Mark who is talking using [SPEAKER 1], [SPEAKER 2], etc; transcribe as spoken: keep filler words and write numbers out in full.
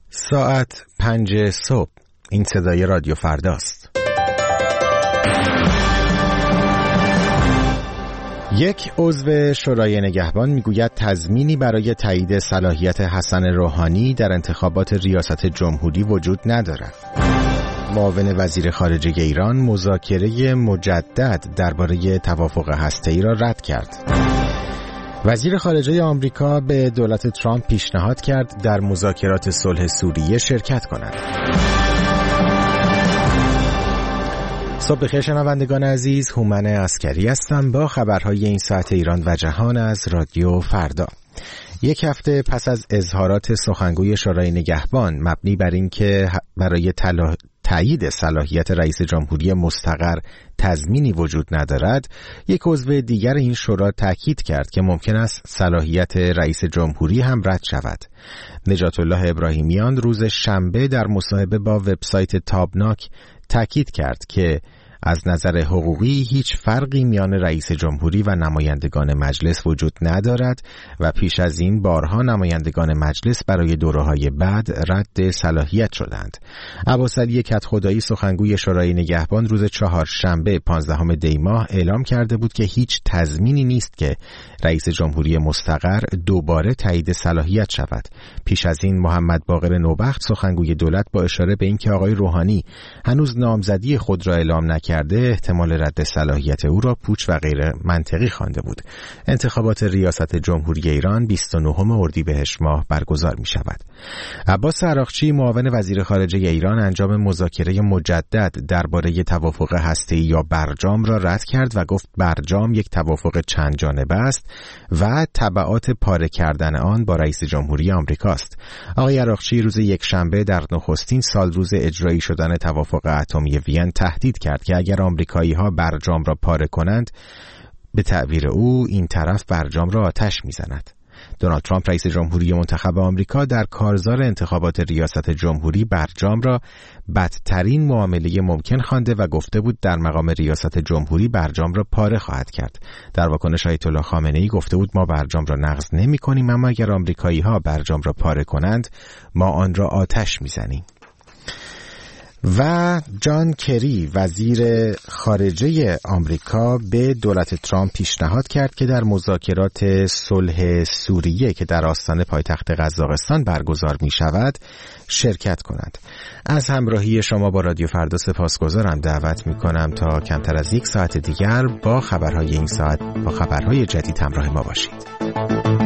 [SPEAKER 1] ساعت پنج صبح. این صدای رادیو فرداست. یک عضو شورای نگهبان میگوید تضمینی برای تایید صلاحیت حسن روحانی در انتخابات ریاست جمهوری وجود ندارد. معاون وزیر خارجه ایران مذاکره مجدد درباره توافق هسته‌ای را رد کرد. وزیر خارجه آمریکا به دولت ترامپ پیشنهاد کرد در مذاکرات صلح سوریه شرکت کند. صبح بخیر شنوندگان عزیز، هومن عسکری هستم با خبرهای این ساعت ایران و جهان از رادیو فردا. یک هفته پس از اظهارات سخنگوی شورای نگهبان مبنی بر این که برای تلا... تایید صلاحیت رئیس جمهوری مستقر تضمینی وجود ندارد، یک عضو دیگر این شورا تاکید کرد که ممکن است صلاحیت رئیس جمهوری هم رد شود. نجات الله ابراهیمیان روز شنبه در مصاحبه با وبسایت تابناک تاکید کرد که از نظر حقوقی هیچ فرقی میان رئیس جمهوری و نمایندگان مجلس وجود ندارد و پیش از این بارها نمایندگان مجلس برای دوره‌های بعد رد صلاحیت شدند. عباسعلی کدخدایی سخنگوی شورای نگهبان روز چهارشنبه پانزدهم دی ماه اعلام کرده بود که هیچ تضمینی نیست که رئیس جمهوری مستقر دوباره تایید صلاحیت شود. پیش از این محمد باقر نوبخت سخنگوی دولت با اشاره به اینکه آقای روحانی هنوز نامزدی خود را اعلام نکرده، احتمال رد صلاحیت او را پوچ و غیر منطقی خوانده بود. انتخابات ریاست جمهوری ایران بیست و نهم اردیبهشت ماه برگزار می شود. عباس عراقچی معاون وزیر خارجه ایران انجام مذاکره مجدد درباره توافق هسته‌ای یا برجام را رد کرد و گفت برجام یک توافق چند جانبه است و تبعات پاره کردن آن با رئیس جمهوری آمریکاست. آقای عراقچی روز یکشنبه در نخستین سال روز اجرایی شدن توافق اتمی وین تهدید کرد که اگر آمریکایی‌ها برجام را پاره کنند، به تعبیر او این طرف برجام را آتش می‌زند. دونالد ترامپ رئیس جمهوری منتخب آمریکا در کارزار انتخابات ریاست جمهوری برجام را بدترین معامله ممکن خوانده و گفته بود در مقام ریاست جمهوری برجام را پاره خواهد کرد. در واکنش آیت الله خامنه‌ای گفته بود ما برجام را نقض نمی‌کنیم، اما اگر آمریکایی‌ها برجام را پاره کنند ما آن را آتش می‌زنیم. و جان کری وزیر خارجه آمریکا به دولت ترامپ پیشنهاد کرد که در مذاکرات صلح سوریه که در آستان پایتخت قزاقستان برگزار می شود شرکت کند. از همراهی شما با رادیو فردا سپاسگزارم. دعوت می کنم تا کمتر از یک ساعت دیگر با خبرهای این ساعت با خبرهای جدید همراه ما باشید.